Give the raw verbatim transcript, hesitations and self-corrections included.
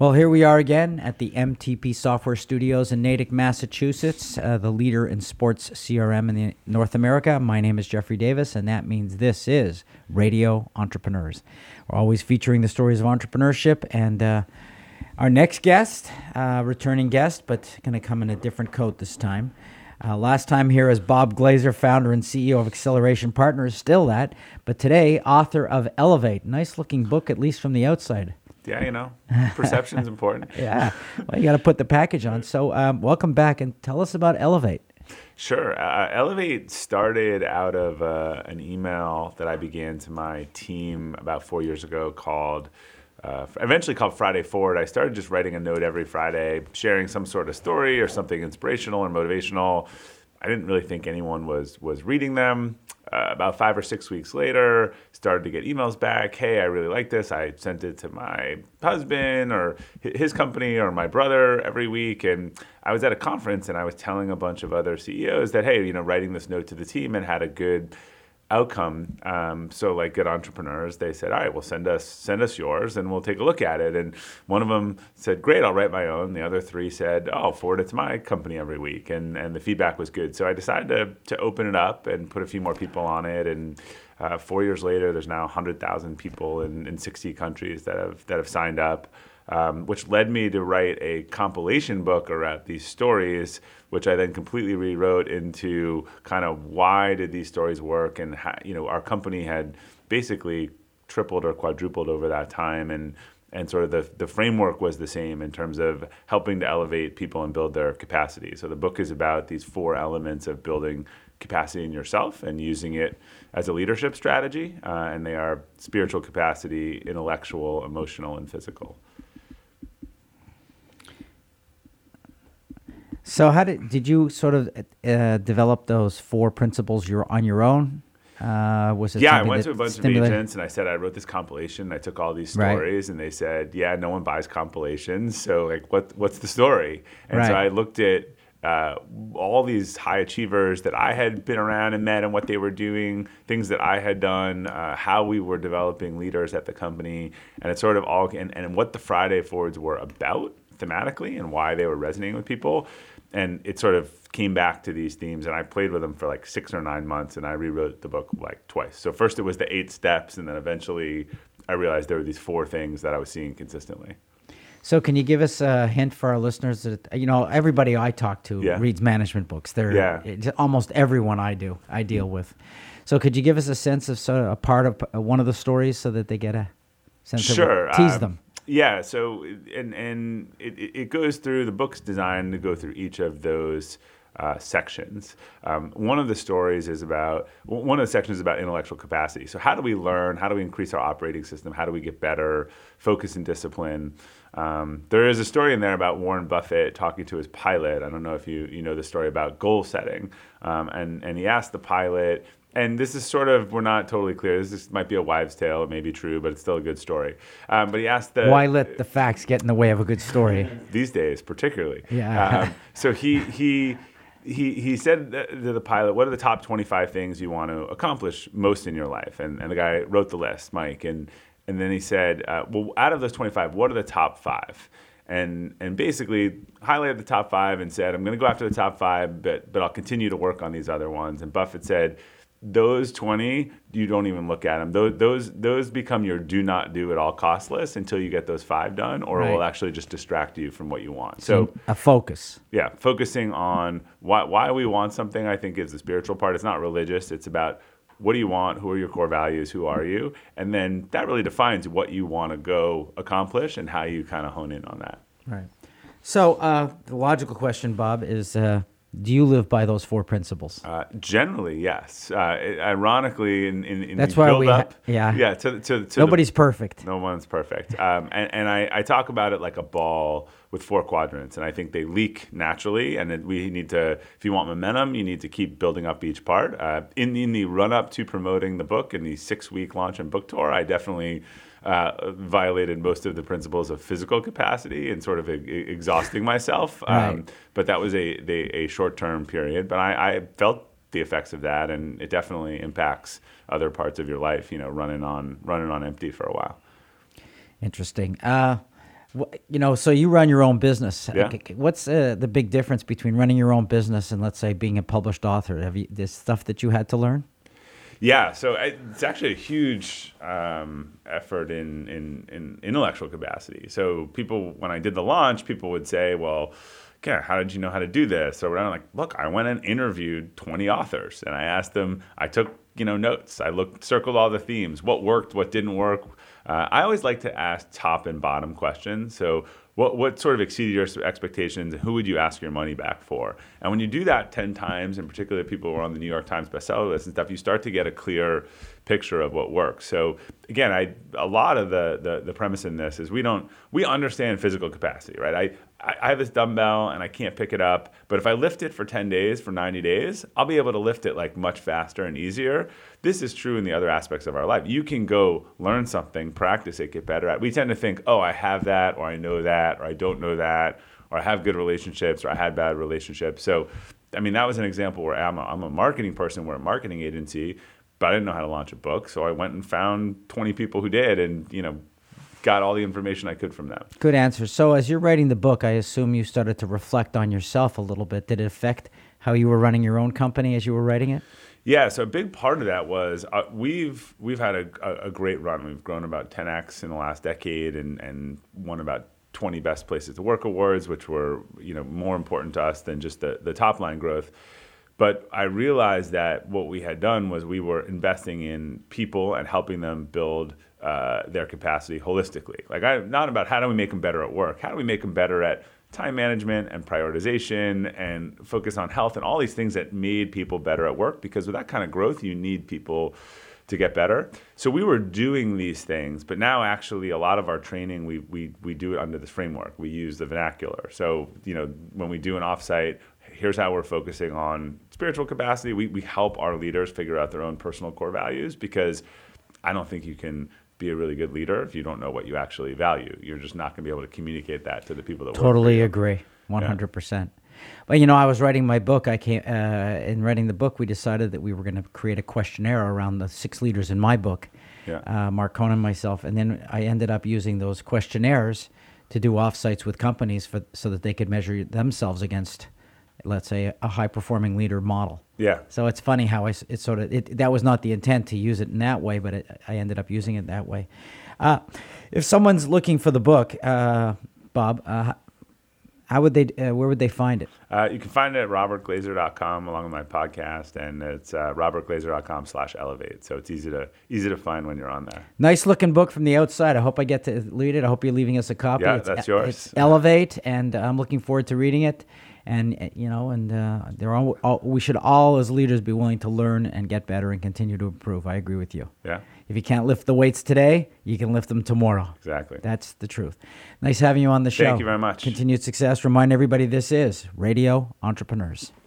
Well, here we are again at the M T P Software Studios in Natick, Massachusetts, uh, the leader in sports C R M in the North America. My name is Jeffrey Davis, and that means this is Radio Entrepreneurs. We're always featuring the stories of entrepreneurship, and uh, our next guest, uh, returning guest, but going to come in a different coat this time. Uh, last time here is Bob Glazer, founder and C E O of Acceleration Partners, still that, but today author of Elevate. Nice-looking book, at least from the outside. Yeah, you know, perception's important. Yeah, well, you got to put the package on. So um, welcome back, and tell us about Elevate. Sure. Uh, Elevate started out of uh, an email that I began to my team about four years ago called, uh, eventually called Friday Forward. I started just writing a note every Friday, sharing some sort of story or something inspirational or motivational. I didn't really think anyone was was reading them. Uh, about five or six weeks later, started to get emails back. Hey, I really like this. I sent it to my husband or his company or my brother every week. And I was at a conference and I was telling a bunch of other C E Os that, hey, you know, writing this note to the team and had a good outcome. Um, so like good entrepreneurs, they said, all right, well, send us send us yours and we'll take a look at it. And one of them said, great, I'll write my own. The other three said, oh, forward it to my company every week. And and the feedback was good. So I decided to to open it up and put a few more people on it. And uh, four years later, there's now one hundred thousand people in, in sixty countries that have that have signed up. Um, which led me to write a compilation book around these stories, which I then completely rewrote into kind of why did these stories work, and how, you know, our company had basically tripled or quadrupled over that time, and and sort of the the framework was the same in terms of helping to elevate people and build their capacity. So the book is about these four elements of building capacity in yourself and using it as a leadership strategy, uh, and they are spiritual capacity, intellectual, emotional, and physical. So how did did you sort of uh, develop those four principles you're on your own? Uh, was it yeah, I went to a bunch stimulated? of agents and I said I wrote this compilation. I took all these stories, right. And they said, yeah, no one buys compilations. So like, what what's the story? And right. So I looked at uh, all these high achievers that I had been around and met and what they were doing, things that I had done, uh, how we were developing leaders at the company, and it sort of all and, and what the Friday Forwards were about thematically and why they were resonating with people. And it sort of came back to these themes, and I played with them for like six or nine months, and I rewrote the book like twice. So first it was the eight steps, and then eventually I realized there were these four things that I was seeing consistently. So can you give us a hint for our listeners that, you know, everybody I talk to yeah. reads management books. They're yeah. it's almost everyone I do, I deal with. So could you give us a sense of sort of a part of uh, one of the stories so that they get a sense sure. of tease um, them? Yeah, so and and it, it goes through, the book's designed to go through each of those uh, sections. Um, one of the stories is about, one of the sections is about intellectual capacity. So how do we learn? How do we increase our operating system? How do we get better? Focus and discipline. Um, there is a story in there about Warren Buffett talking to his pilot. I don't know if you you know the story about goal setting. Um, and, and he asked the pilot, and this is sort of, we're not totally clear. This is, might be a wives' tale. It may be true, but it's still a good story. Um, but he asked the... Why let the facts get in the way of a good story? These days, particularly. Yeah. Um, so he he he he said to the pilot, what are the top twenty-five things you want to accomplish most in your life? And and the guy wrote the list, Mike. And, and then he said, uh, well, out of those twenty-five, what are the top five? And and basically highlighted the top five and said, I'm going to go after the top five, but but I'll continue to work on these other ones. And Buffett said, those twenty, you don't even look at them. Those those those become your do not do at all cost list until you get those five done, or right. it will actually just distract you from what you want. So, so a focus. Yeah, focusing on why why we want something, I think, is the spiritual part. It's not religious. It's about what do you want? Who are your core values? Who are you? And then that really defines what you want to go accomplish and how you kind of hone in on that. Right. So uh, the logical question, Bob, is... Uh, Do you live by those four principles? Uh, generally, yes. Uh, it, ironically, in, in, in that's the why build we ha- up, yeah, yeah. To, to, to Nobody's the, perfect. No one's perfect. Um, and and I, I talk about it like a ball with four quadrants, and I think they leak naturally. And it, we need to, if you want momentum, you need to keep building up each part. Uh, in in the run up to promoting the book, in the six week launch and book tour, I definitely. Uh, violated most of the principles of physical capacity and sort of e- exhausting myself. Um, right. But that was a, a, a short-term period. But I, I felt the effects of that, and it definitely impacts other parts of your life, you know, running on running on empty for a while. Interesting. Uh, You know, so you run your own business. Yeah. What's uh, the big difference between running your own business and, let's say, being a published author? Have you this stuff that you had to learn? Yeah, so I, it's actually a huge um, effort in, in in intellectual capacity. So people, when I did the launch, people would say, "Well, okay, how did you know how to do this?" So I'm like, "Look, I went and interviewed twenty authors, and I asked them. I took you know notes. I looked, circled all the themes. What worked, what didn't work." Uh, I always like to ask top and bottom questions. So what what sort of exceeded your expectations, and who would you ask your money back for? And when you do that ten times, and particularly people who are on the New York Times bestseller list and stuff, you start to get a clear picture of what works. So again, I a lot of the the, the premise in this is we don't we understand physical capacity, right? I I have this dumbbell and I can't pick it up, but if I lift it for ten days, for ninety days, I'll be able to lift it like much faster and easier. This is true in the other aspects of our life. You can go learn something, practice it, get better at it. We tend to think, oh, I have that, or I know that, or I don't know that, or I have good relationships, or I had bad relationships. So, I mean, that was an example where I'm a, I'm a marketing person, we're a marketing agency, but I didn't know how to launch a book. So I went and found twenty people who did and, you know, got all the information I could from them. Good answer. So as you're writing the book, I assume you started to reflect on yourself a little bit. Did it affect how you were running your own company as you were writing it? Yeah, so a big part of that was uh, we've we've had a, a, a great run. We've grown about ten x in the last decade and, and won about twenty Best Places to Work awards, which were you know more important to us than just the, the top line growth. But I realized that what we had done was we were investing in people and helping them build uh, their capacity holistically. Like, I, not about how do we make them better at work, how do we make them better at time management and prioritization and focus on health and all these things that made people better at work, because with that kind of growth, you need people to get better. So we were doing these things, but now actually a lot of our training, we we we do it under this framework. We use the vernacular. So, you know, when we do an offsite, here's how we're focusing on spiritual capacity. We we help our leaders figure out their own personal core values, because I don't think you can be a really good leader if you don't know what you actually value. You're just not going to be able to communicate that to the people that totally work for you. Agree, one hundred percent. Yeah. But, you know, I was writing my book. I came, uh, in writing the book, we decided that we were going to create a questionnaire around the six leaders in my book, yeah. uh, Mark Cohen and myself. And then I ended up using those questionnaires to do offsites with companies for, so that they could measure themselves against, let's say, a high-performing leader model. Yeah. So it's funny how I, it sort of, it, that was not the intent to use it in that way, but it, I ended up using it that way. Uh, if someone's looking for the book, uh, Bob, uh, how would they, uh, where would they find it? Uh, you can find it at robert glazer dot com along with my podcast, and it's uh, robert glazer dot com slash elevate. So it's easy to easy to find when you're on there. Nice looking book from the outside. I hope I get to read it. I hope you're leaving us a copy. Yeah, it's, that's yours. It's Elevate, and I'm looking forward to reading it. And, you know, and uh, they're all, all, we should all as leaders be willing to learn and get better and continue to improve. I agree with you. Yeah. If you can't lift the weights today, you can lift them tomorrow. Exactly. That's the truth. Nice having you on the show. Thank you very much. Continued success. Remind everybody this is Radio Entrepreneurs.